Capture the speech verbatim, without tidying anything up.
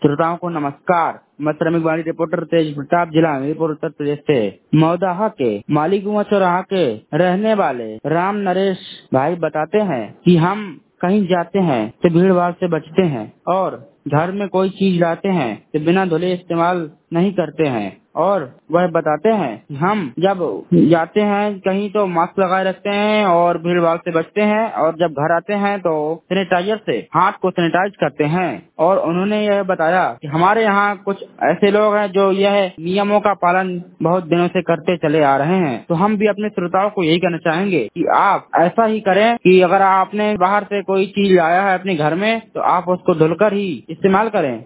श्रोताओं को नमस्कार। मैं श्रमिक वाणी रिपोर्टर तेज प्रताप, जिला हमीरपुर, उत्तर प्रदेश से मौदाहा के मालीकुआं चौराहा के रहने वाले राम नरेश भाई बताते हैं कि हम कहीं जाते हैं तो भीड़ भाड़ से बचते हैं और घर में कोई चीज लाते हैं तो बिना धुले इस्तेमाल नहीं करते हैं। और वह बताते हैं कि हम जब जाते हैं कहीं तो मास्क लगाए रखते हैं और भीड़ भाड़ से बचते हैं, और जब घर आते हैं तो सैनिटाइजर से हाथ को सैनिटाइज करते हैं। और उन्होंने यह बताया कि हमारे यहाँ कुछ ऐसे लोग हैं जो यह नियमों का पालन बहुत दिनों से करते चले आ रहे हैं, तो हम भी अपने श्रोताओं को यही कहना चाहेंगे कि आप ऐसा ही करें कि अगर आपने बाहर से कोई चीज लाया है अपने घर में तो आप उसको धुलकर ही इस्तेमाल करें।